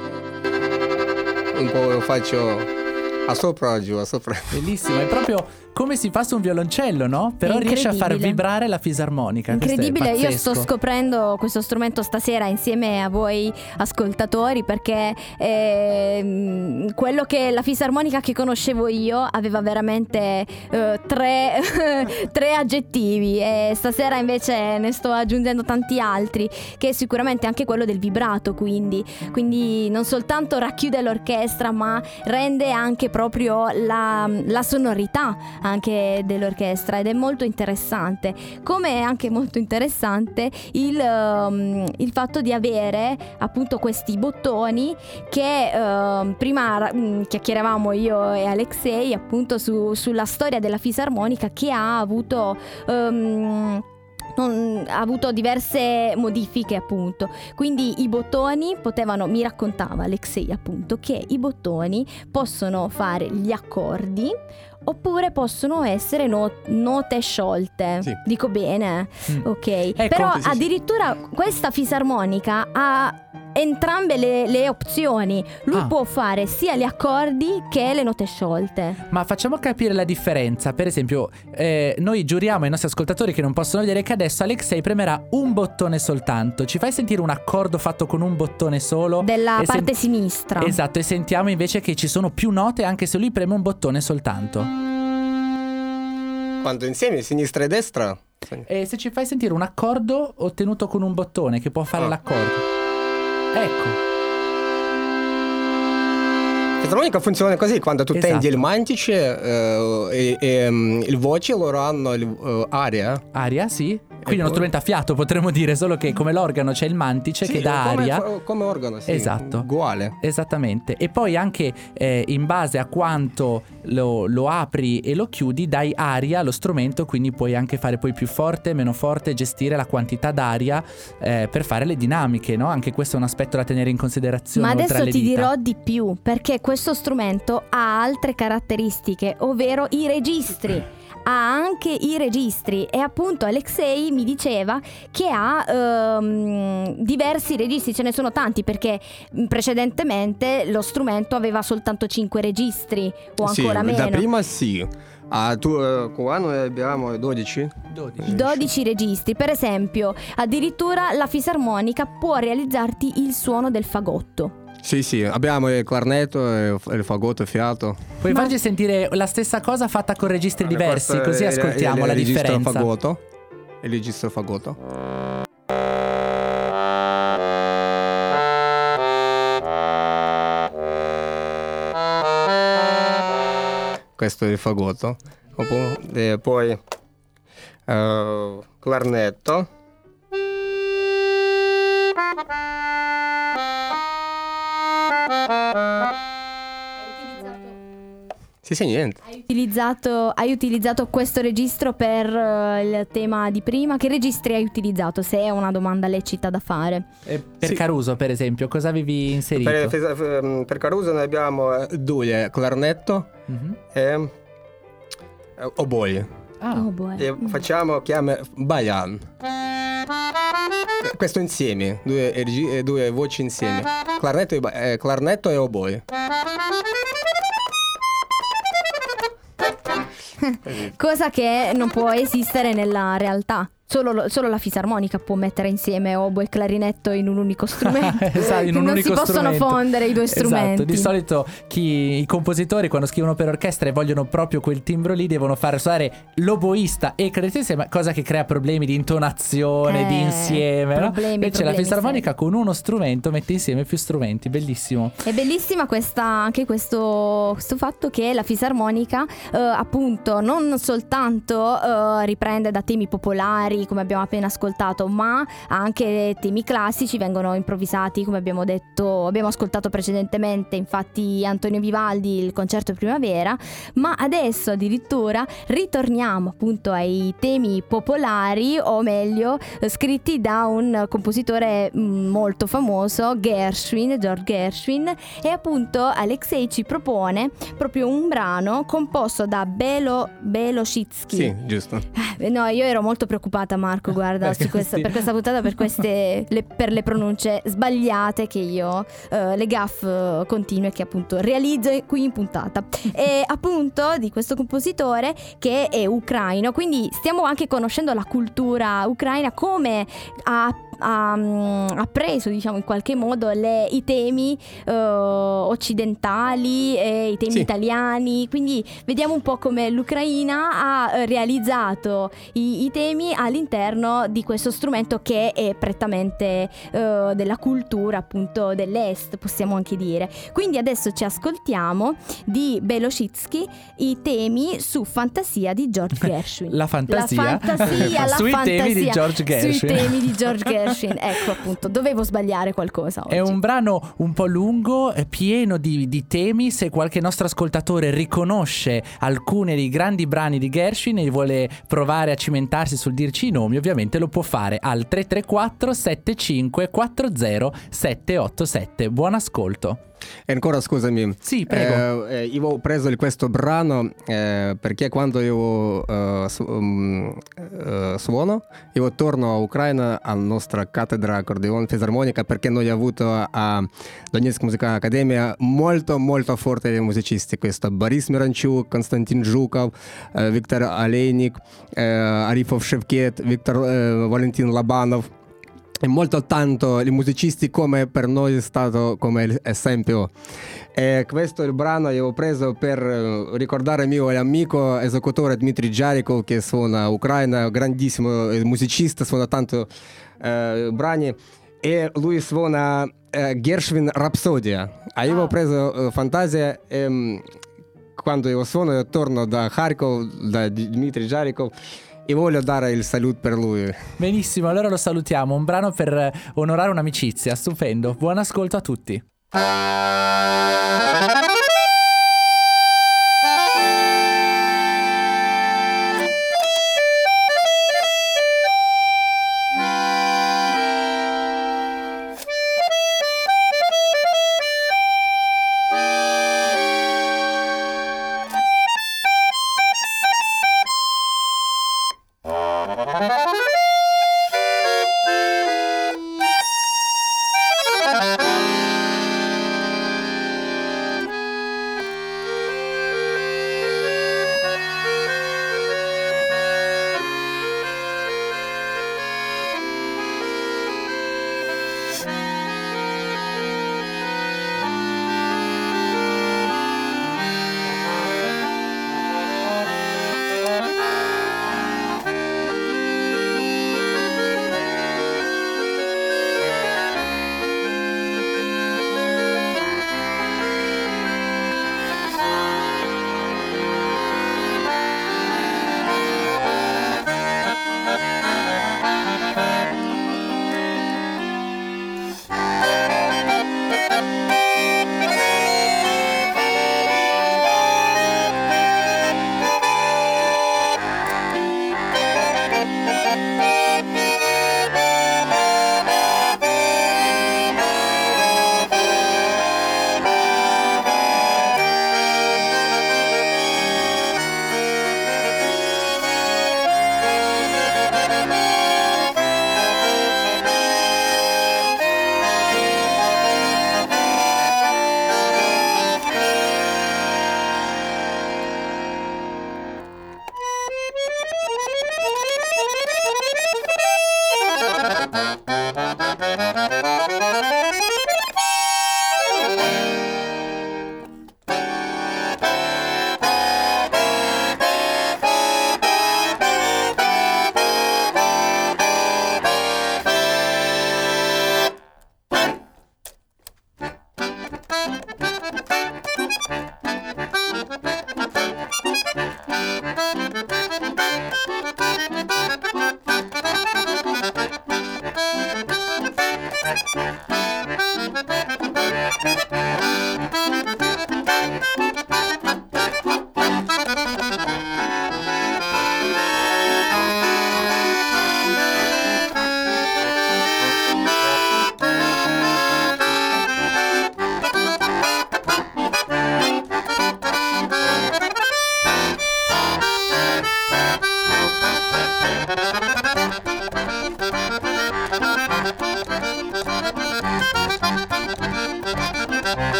un po' faccio a sopra a giù, a sopra. Bellissimo, è proprio come si fa su un violoncello, no? Però riesce a far incredibile. vibrare la fisarmonica. Questo è Incredibile, io pazzesco. sto scoprendo questo strumento stasera insieme a voi ascoltatori, perché ehm, quello che la fisarmonica che conoscevo io aveva veramente eh, tre, tre aggettivi, e stasera invece ne sto aggiungendo tanti altri, che è sicuramente anche quello del vibrato, quindi, quindi non soltanto racchiude l'orchestra, ma rende anche proprio la, la sonorità anche dell'orchestra, ed è molto interessante. Come è anche molto interessante il, um, il fatto di avere appunto questi bottoni che um, prima um, chiacchieravamo io e Alexei appunto su, sulla storia della fisarmonica, che ha avuto um, non, ha avuto diverse modifiche appunto. Quindi i bottoni potevano, mi raccontava Alexei appunto, che i bottoni possono fare gli accordi oppure possono essere no- note sciolte. Sì. Dico bene? Mm. Ok. Ecco, Però sì, sì, sì. addirittura questa fisarmonica ha entrambe le, le opzioni. Lui Ah. può fare sia gli accordi che le note sciolte. Ma facciamo capire la differenza. Per esempio, eh, noi giuriamo ai nostri ascoltatori che non possono vedere che adesso Alexei premerà un bottone soltanto. Ci fai sentire un accordo fatto con un bottone solo? Della E sen- parte sinistra. Esatto, e sentiamo invece che ci sono più note anche se lui preme un bottone soltanto. Quando insieme sinistra e destra. E se ci fai sentire un accordo ottenuto con un bottone che può fare Ah. l'accordo. Ecco. La fisarmonica funziona così: quando tu Esatto. tendi il mantice eh, e, e, mm, il voce loro hanno il, eh, aria. Aria, sì. Quindi uno poi- strumento a fiato, potremmo dire, solo che come l'organo c'è il mantice Sì, che dà come, aria. come organo, sì. Esatto. Uguale. Esattamente. E poi anche eh, in base a quanto lo, lo apri e lo chiudi dai aria allo strumento, quindi puoi anche fare poi più forte, meno forte, gestire la quantità d'aria eh, per fare le dinamiche, no? Anche questo è un aspetto da tenere in considerazione. Ma oltre adesso alle ti dita. dirò di più, perché questo strumento ha altre caratteristiche, ovvero i registri. Ha anche i registri, e appunto Alexei mi diceva che ha ehm, diversi registri, ce ne sono tanti, perché precedentemente lo strumento aveva soltanto cinque registri o ancora sì, meno. Da prima sì. Ah, tu, eh, qua noi abbiamo dodici. dodici. dodici registri, per esempio, addirittura la fisarmonica può realizzarti il suono del fagotto. Sì, sì, abbiamo il clarinetto, il il fagotto, il fiato. Puoi Ma- farci sentire la stessa cosa fatta con registri diversi, Questo così è- ascoltiamo è la il registro differenza. Fagotto. Il registro fagotto. Questo è il fagotto. Oppo- e poi eh, clarinetto. Sì, sì, niente. Hai utilizzato, hai utilizzato questo registro per eh, il tema di prima. Che registri hai utilizzato? Se è una domanda lecita da fare. Eh, per Sì. Caruso, per esempio, cosa avevi inserito? Per, per- per Caruso noi abbiamo eh, due clarinetto Mhm. e eh, oboe. Ah, Oh boy. E facciamo, chiama Bayan. Questo insieme, due, regi- eh, due voci insieme. Clarinetto e, ba- eh, clarinetto e oboe. Cosa che non può esistere nella realtà. Solo, solo la fisarmonica può mettere insieme oboe e clarinetto in un unico strumento. Esatto, in un non unico si possono strumento. fondere i due strumenti. Esatto, di solito chi, i compositori quando scrivono per orchestra e vogliono proprio quel timbro lì devono far suonare l'oboista e il clarinettista insieme, cosa che crea problemi di intonazione, Eh, di insieme, no? problemi, Invece la problemi fisarmonica con uno strumento mette insieme più strumenti, bellissimo. È bellissima questa, anche questo, questo fatto che la fisarmonica eh, appunto non soltanto eh, riprende da temi popolari come abbiamo appena ascoltato, ma anche temi classici vengono improvvisati, come abbiamo detto, abbiamo ascoltato precedentemente, infatti Antonio Vivaldi, il concerto di primavera, ma adesso addirittura ritorniamo appunto ai temi popolari, o meglio eh, scritti da un compositore mh, molto famoso, Gershwin, George Gershwin, e appunto Alexei ci propone proprio un brano composto da Belo Beloshitsky. Sì, giusto. Eh, no, io ero molto preoccupata, Marco, guarda, su questa, per questa puntata, per queste le, per le pronunce sbagliate che io eh, le gaffe continue che appunto realizzo qui in puntata. E appunto di questo compositore che è ucraino, quindi stiamo anche conoscendo la cultura ucraina, come ha ha, ha preso, diciamo, in qualche modo le, i temi uh, occidentali e i temi sì. italiani, quindi vediamo un po' come l'Ucraina ha realizzato i, i temi all'interno di questo strumento che è prettamente uh, della cultura appunto dell'est, possiamo anche dire. Quindi adesso ci ascoltiamo di Beloshitsky i temi su Fantasia di George Gershwin. La fantasia, la fantasia, la sui fantasia temi di George Gershwin. Sui temi di George Gershwin. Ecco appunto, dovevo sbagliare qualcosa oggi. È un brano un po' lungo, pieno di, di temi. Se qualche nostro ascoltatore riconosce alcuni dei grandi brani di Gershwin e vuole provare a cimentarsi sul dirci i nomi, ovviamente lo può fare al tre tre quattro sette cinque quattro zero sette otto sette. Buon ascolto. E ancora scusami. Sì, prego. Eh, eh, io ho preso questo brano eh, perché quando io eh, su, um, eh, suono, io torno a Ucraina alla nostra cattedra accordeon fisarmonica, perché noi abbiamo avuto a Donetsk Musicale Accademia molto molto forti di musicisti. Questo Boris Miranchuk, Konstantin Zhukov, eh, Viktor Aleynik, eh, Arifov Shevket, Viktor eh, Valentin Labanov. E molto tanto i musicisti come per noi è stato come esempio. E questo è il brano che ho preso per ricordare il mio amico esecutore Dmitry Jarikov, che suona Ucraina, grandissimo musicista, suona tanto eh, brani, e lui suona eh, Gershwin Rhapsodia. Ah, io ho preso eh, Fantasia e quando io suono io torno da Kharkov, da Dmitry Jarikov, e voglio dare il saluto per lui. Benissimo, allora lo salutiamo. Un brano per onorare un'amicizia, stupendo. Buon ascolto a tutti.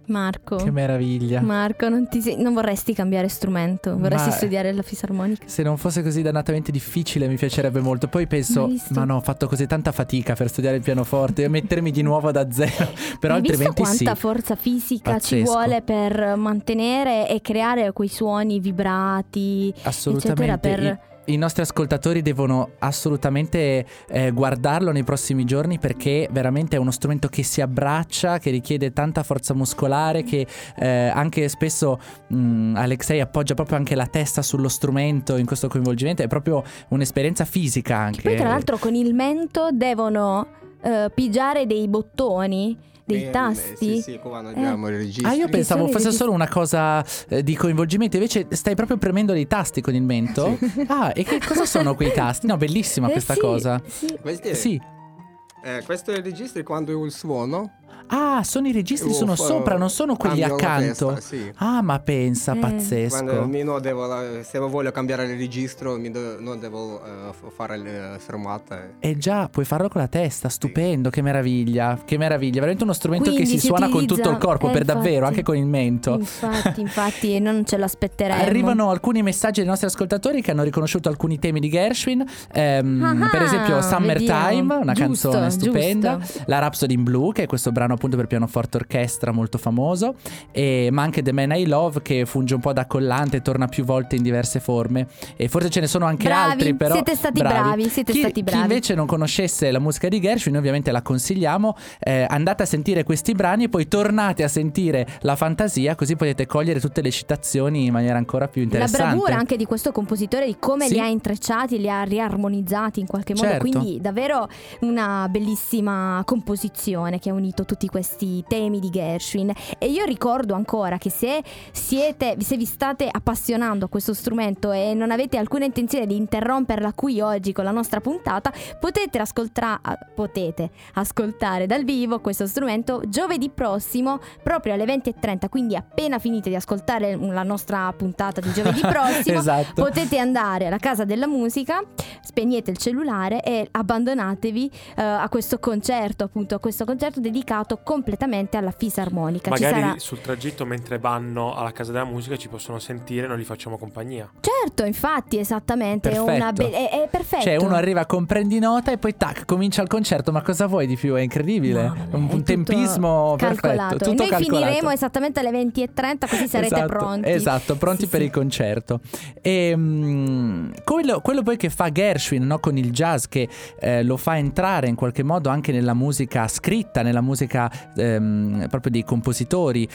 Marco. Che meraviglia. Marco, non, ti sei- non vorresti cambiare strumento? Vorresti Ma- studiare la fisarmonica? Se non fosse così dannatamente difficile mi piacerebbe molto. Poi penso, Hai visto? ma no, ho fatto così tanta fatica per studiare il pianoforte e mettermi di nuovo da zero. Però Hai visto altrimenti quanta sì. forza fisica ci Pazzesco. vuole per mantenere e creare quei suoni vibrati, Assolutamente. eccetera, per... I, i nostri ascoltatori devono assolutamente eh, guardarlo nei prossimi giorni, perché veramente è uno strumento che si abbraccia, che richiede tanta forza muscolare, che eh, anche spesso mh, Alexei appoggia proprio anche la testa sullo strumento in questo coinvolgimento. È proprio un'esperienza fisica anche. Poi tra l'altro con il mento devono eh, pigiare dei bottoni, dei Eh, tasti. Sì, sì, quando abbiamo i registri. Ah, io pensavo sono i fosse registri. solo una cosa eh, di coinvolgimento, invece stai proprio premendo dei tasti con il mento. Ah, e che cosa sono quei tasti? No, bellissima Eh, questa sì, cosa. sì. Questi, Sì. eh, questo è il registro quando io il suono. Ah, sono i registri, io sono fa- sopra, non sono quelli cambio la accanto. testa, sì. Ah, ma pensa, Eh. pazzesco. Quando mi no, devo, se voglio cambiare il registro, mi do- non devo eh, f- fare le fermate. Eh già, puoi farlo con la testa, stupendo, che meraviglia, che meraviglia, veramente uno strumento Quindi che si, si suona con utilizza- tutto il corpo, eh, per davvero, infatti. anche con il mento. Infatti, infatti, non ce l'aspetteremo. Arrivano alcuni messaggi dei nostri ascoltatori che hanno riconosciuto alcuni temi di Gershwin, ehm, Ah, per esempio Summertime, vediamo. una Giusto, canzone stupenda, giusto. la Rhapsody in Blue, che è questo brano appunto per pianoforte orchestra molto famoso, e, ma anche The Man I Love, che funge un po' da collante, torna più volte in diverse forme, e forse ce ne sono anche Bravi, altri, però siete stati bravi, siete chi, stati bravi. chi invece non conoscesse la musica di Gershwin, ovviamente la consigliamo, eh, andate a sentire questi brani e poi tornate a sentire la fantasia, così potete cogliere tutte le citazioni in maniera ancora più La interessante. bravura anche di questo compositore, di come Sì. li ha intrecciati, li ha riarmonizzati in qualche modo. Certo. Quindi davvero una bellissima composizione che ha unito tutti questi temi di Gershwin. E io ricordo ancora che se siete, se vi state appassionando a questo strumento e non avete alcuna intenzione di interromperla qui oggi con la nostra puntata, potete, ascoltra- potete ascoltare dal vivo questo strumento giovedì prossimo proprio alle venti e trenta. Quindi appena finite di ascoltare la nostra puntata di giovedì prossimo, Esatto. potete andare alla Casa della Musica, spegnete il cellulare e abbandonatevi eh, a questo concerto, appunto a questo concerto dedicato completamente alla fisarmonica. Ci Magari sarà... sul tragitto mentre vanno alla Casa della Musica ci possono sentire, noi li facciamo compagnia. Certo, infatti, esattamente, è, una Perfetto. be- è, è perfetto. Cioè uno arriva con prendi nota e poi tac, comincia il concerto. Ma cosa vuoi di più? È incredibile. No, vabbè, un, è un tutto tempismo calcolato. perfetto. E Tutto noi calcolato. finiremo esattamente alle venti e trenta, così sarete Esatto, pronti. Esatto, pronti Sì, per sì. il concerto. E mm, quello, quello poi che fa Gershwin, no, con il jazz, che eh, lo fa entrare in qualche modo anche nella musica scritta, nella musica ehm, proprio dei compositori,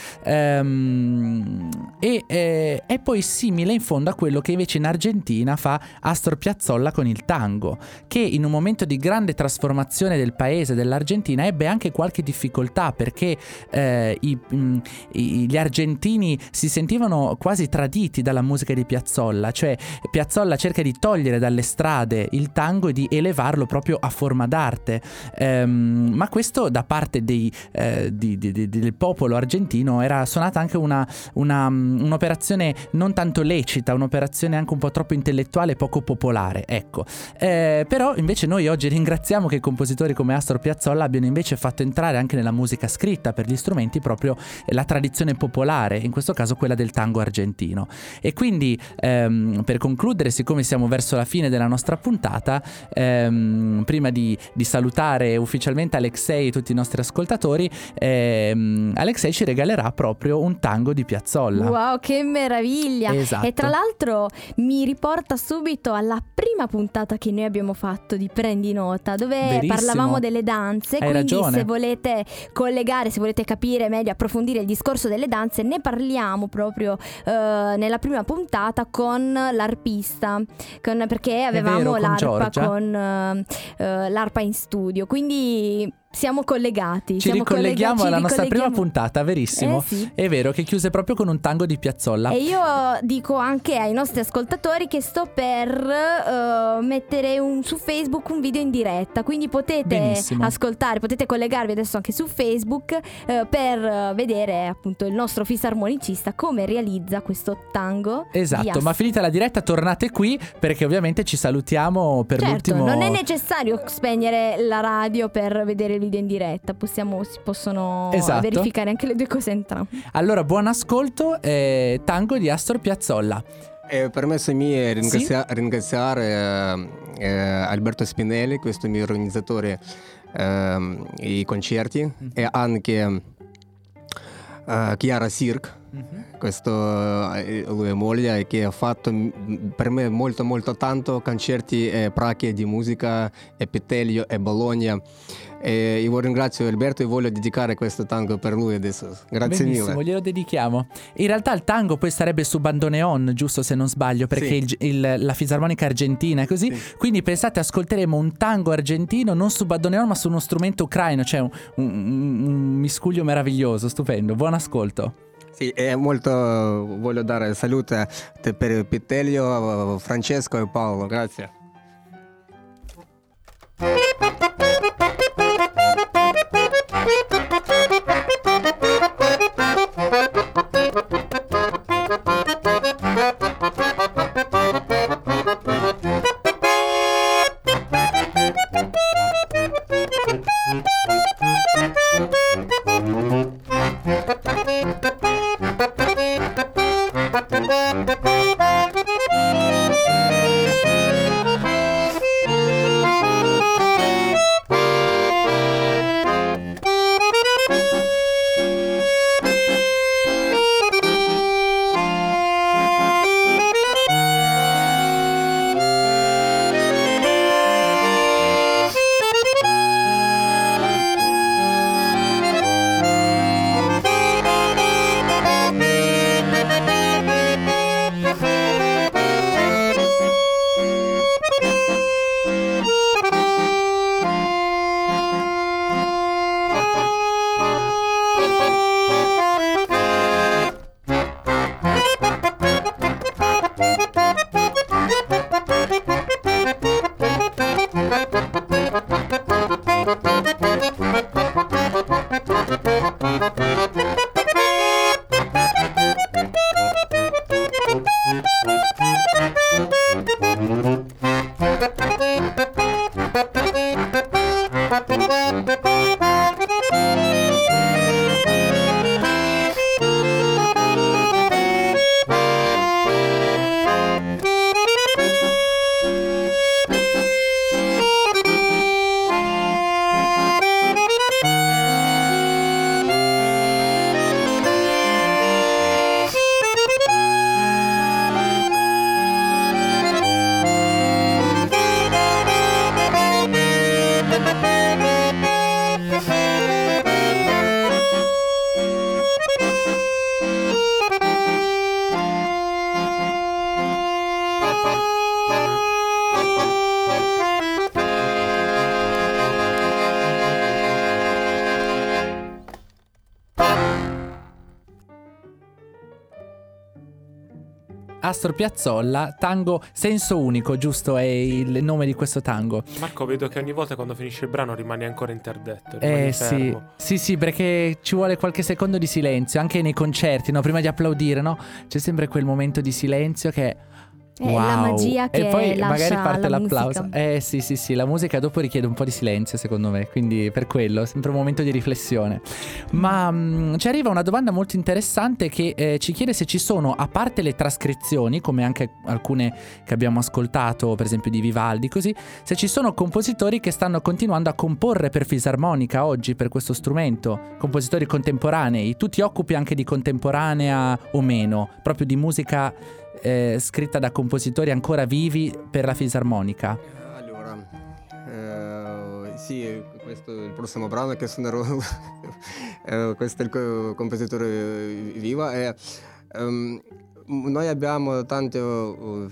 ehm, e eh, è poi simile in fondo a quello che invece in Argentina fa Astor Piazzolla con il tango, che in un momento di grande trasformazione del paese, dell'Argentina, ebbe anche qualche difficoltà, perché eh, i, mh, i- gli argentini si sentivano quasi traditi dalla musica di Piazzolla. Cioè Piazzolla cerca di togliere dalle strade il tango e di elevarlo proprio a forma d'arte, Ehm, ma questo da parte dei, eh, di- di- di- del popolo argentino era suonata anche una, una, mh, un'operazione non tanto lecita, un'operazione anche un po' troppo intellettuale e poco popolare, ecco. Eh, però invece noi oggi ringraziamo che compositori come Astor Piazzolla abbiano invece fatto entrare anche nella musica scritta per gli strumenti proprio la tradizione popolare, in questo caso quella del tango argentino. E quindi ehm, per concludere, siccome siamo verso la fine della nostra puntata, ehm, prima di, di salutare ufficialmente Alexei e tutti i nostri ascoltatori, ehm, Alexei ci regalerà proprio un tango di Piazzolla. Wow, che meraviglia! Esatto. E tra l'altro mi riporta subito alla prima puntata che noi abbiamo fatto di Prendi Nota, dove Verissimo. parlavamo delle danze. Hai Quindi ragione. se volete collegare, se volete capire meglio, approfondire il discorso delle danze, ne parliamo proprio eh, nella prima puntata con l'arpista, con- perché avevamo vero, con l'arpa Giorgia. con eh, eh, l'arpa in studio. Quindi siamo collegati. Ci siamo ricolleghiamo collega- ci alla nostra prima ricolleghiamo. puntata, verissimo. Eh sì. È vero, che chiuse proprio con un tango di Piazzolla. E io dico anche ai nostri ascoltatori che sto per eh, mettere un- su Facebook un video in diretta, quindi potete Benissimo. ascoltare, potete collegarvi adesso anche su Facebook eh, per eh, vedere appunto il nostro fisarmonicista come realizza questo tango. di Esatto, Astor. ma finita la diretta tornate qui, perché ovviamente ci salutiamo per Certo, l'ultimo. non è necessario spegnere la radio per vedere il video in diretta, possiamo, si possono Esatto. verificare anche le due cose entrambe. Allora, buon ascolto, eh, Tango di Astor Piazzolla. E permessimi ringrazia- ringraziare eh, eh, Alberto Spinelli, questo mio organizzatore eh, i concerti, Mm-hmm. e anche eh, Chiara Sirk, Mhm. questo eh, lui è moglie, che ha fatto m- per me molto molto tanto concerti e pratiche di musica e Pitello e Bologna, e io ringrazio Alberto e voglio dedicare questo tango per lui adesso. Grazie Benissimo, mille. glielo dedichiamo. In realtà il tango poi sarebbe su bandoneon, giusto, se non sbaglio, perché Sì. il- il- la fisarmonica argentina è così. Sì. Quindi pensate, ascolteremo un tango argentino non su bandoneon ma su uno strumento ucraino, cioè un, un- un miscuglio meraviglioso, stupendo. Buon ascolto. Sì, e molto voglio dare salute per Pitello, Francesco e Paolo, grazie. Astor Piazzolla, tango Senso Unico, giusto? È il nome di questo tango. Marco, vedo che ogni volta quando finisce il brano rimani ancora interdetto. Rimani Eh sì, fermo. sì, sì, perché ci vuole qualche secondo di silenzio, anche nei concerti, no? Prima di applaudire, no? C'è sempre quel momento di silenzio che... È la magia che e poi lascia magari parte la l'applauso. musica. Eh sì, sì, sì, la musica dopo richiede un po' di silenzio, secondo me, quindi per quello è sempre un momento di riflessione. Ma mh, ci arriva una domanda molto interessante che eh, ci chiede se ci sono, a parte le trascrizioni, come anche alcune che abbiamo ascoltato, per esempio di Vivaldi, così, se ci sono compositori che stanno continuando a comporre per fisarmonica oggi, per questo strumento, compositori contemporanei. Tu ti occupi anche di contemporanea o meno, proprio di musica eh, scritta da compositori ancora vivi per la fisarmonica? Allora, eh, sì, questo è il prossimo brano che suonerò. eh, questo è il co- compositore vivo. E, ehm, noi abbiamo tanti uh, uh,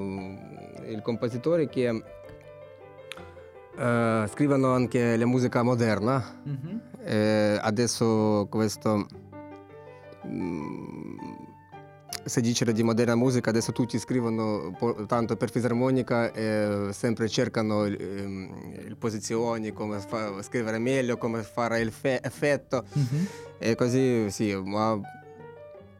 i compositori che uh, scrivono anche la musica moderna. Mm-hmm. E adesso questo... mm, se dice di moderna musica, adesso tutti scrivono po- tanto per fisarmonica e sempre cercano le posizioni, come fa- scrivere meglio, come fare il fe- effetto, Mm-hmm. e così sì, ma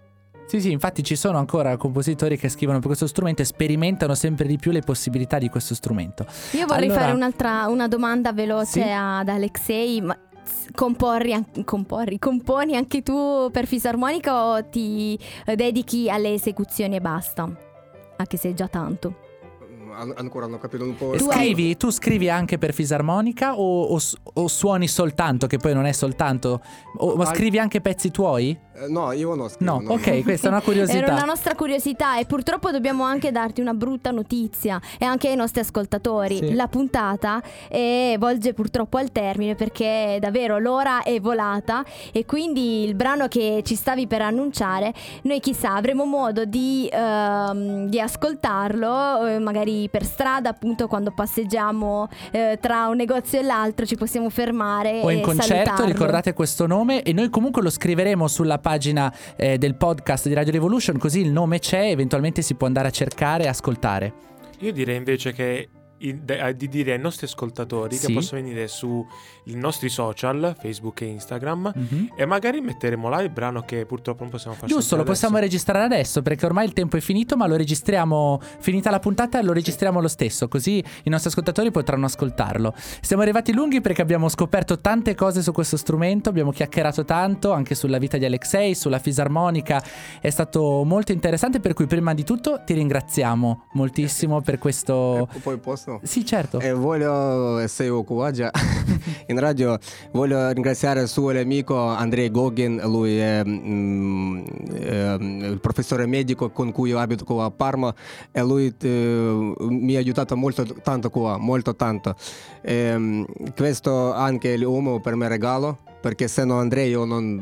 Sì, sì, infatti ci sono ancora compositori che scrivono per questo strumento e sperimentano sempre di più le possibilità di questo strumento. Io vorrei Allora- fare un'altra una domanda veloce Sì? ad Alexei, ma comporri, an- comporri, componi anche tu per fisarmonica o ti eh, dedichi alle esecuzioni e basta? Anche se è già tanto. An- ancora non ho capito un po'. E Tu hai- scrivi, tu scrivi anche per fisarmonica o, o s- o suoni soltanto, che poi non è soltanto, o, ma Al- scrivi anche pezzi tuoi? Eh, no, io non scrivo. No, ok, questa è una curiosità. Era una nostra curiosità e purtroppo dobbiamo anche darti una brutta notizia e anche ai nostri ascoltatori. Sì. La puntata eh, volge purtroppo al termine perché davvero l'ora è volata e quindi il brano che ci stavi per annunciare, noi chissà avremo modo di, ehm, di ascoltarlo eh, magari per strada, appunto quando passeggiamo eh, tra un negozio e l'altro ci possiamo fermare O in e concerto, salutarlo. ricordate questo nome e noi comunque lo scriveremo sulla pagina eh, del podcast di Radio Revolution, così il nome c'è, eventualmente si può andare a cercare e ascoltare. Io direi invece che i- de- di dire ai nostri ascoltatori Sì. che possono venire sui nostri social, Facebook e Instagram, Mhm. e magari metteremo là il brano che purtroppo non possiamo fare. Giusto, lo possiamo registrare adesso perché ormai il tempo è finito, ma lo registriamo, finita la puntata lo registriamo lo stesso, così i nostri ascoltatori potranno ascoltarlo. Siamo arrivati lunghi perché abbiamo scoperto tante cose su questo strumento, abbiamo chiacchierato tanto anche sulla vita di Alexei, sulla fisarmonica, è stato molto interessante, per cui prima di tutto ti ringraziamo moltissimo per questo... Eh, poi posso? Sì, certo. E voglio, se io qua già in radio, voglio ringraziare il suo amico Andrei Gogin, lui è mm, eh, il professore medico con cui io abito qua a Parma e lui eh, mi ha aiutato molto tanto qua, molto tanto. E, questo anche l'uomo per me regalo, perché se no Andrei io non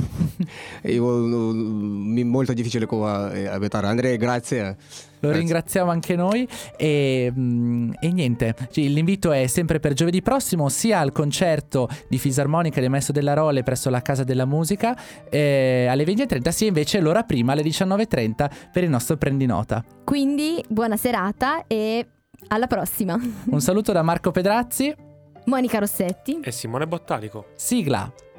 io, mi è molto difficile qua abitare. Andrei, grazie. Lo Grazie. ringraziamo anche noi e, mm, e niente, Sì, l'invito è sempre per giovedì prossimo sia al concerto di fisarmonica del Maestro della Role presso la Casa della Musica eh, alle venti e trenta, sia invece l'ora prima alle diciannove e trenta per il nostro Prendi Nota. Quindi buona serata e alla prossima. Un saluto da Marco Pedrazzi, Monica Rossetti. E Simone Bottalico. sigla.